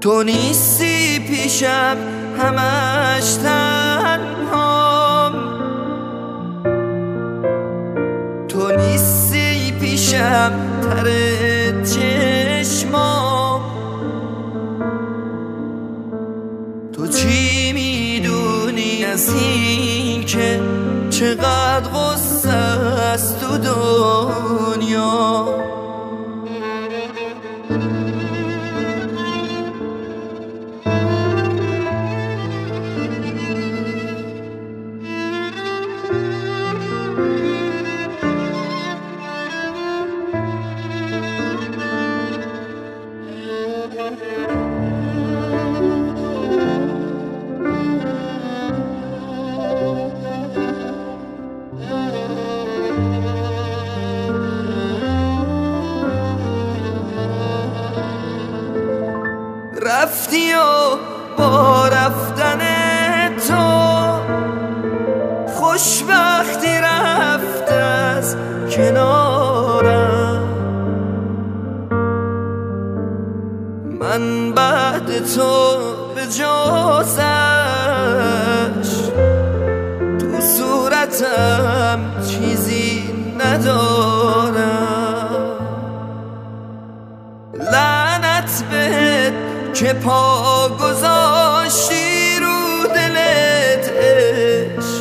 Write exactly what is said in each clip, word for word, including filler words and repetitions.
تو نیستی پیشم همش تنهام، تو نیستی پیشم تر چشمام. تو چی میدونی از این که چقدر غصه است تو دنیا؟ رفتی و با رفتن تو خوشبختی رفت از کنارم. من بعد تو به جزش تو صورتم چیزی ندارم. لعنت بهت که پا گذاشتی رو دلت عشق،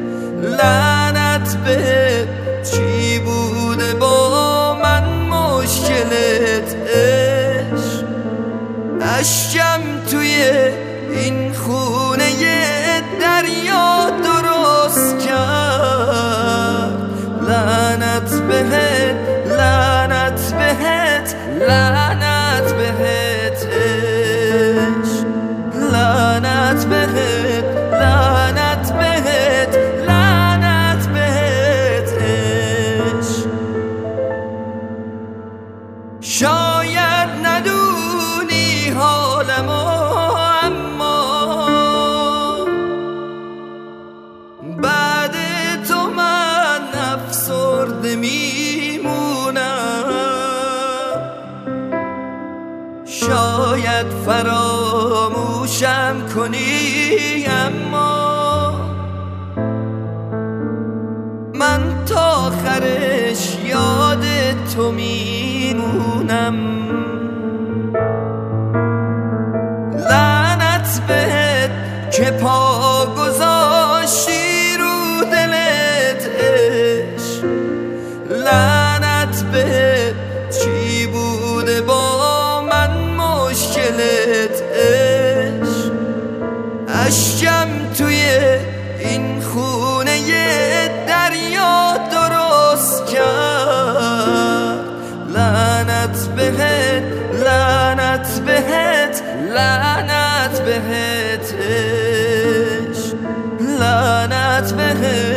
لعنت بهت چی بوده با من مشکلت عشق. اشکم توی این خونه دریا درست کرد. لعنت بهت، لعنت بهت، لعنت بهت عشق. لعنت بهت، لعنت بهت، لعنت بهت عشق. شاید ندونی حالمو، اما بعد تو من افسرده میمونم. شاید فراموشم کنی، اما من تا آخرش یاد تو میمونم. لعنت بهت که پا گذاشتی رو دلت عشق، لعنت بهت چی بوده با من مشکلت عشق. اشکم توی این خونه دریا درست کرد. لعنت بهت، لعنت بهت، لعنت بهت عشق. لعنت بهت.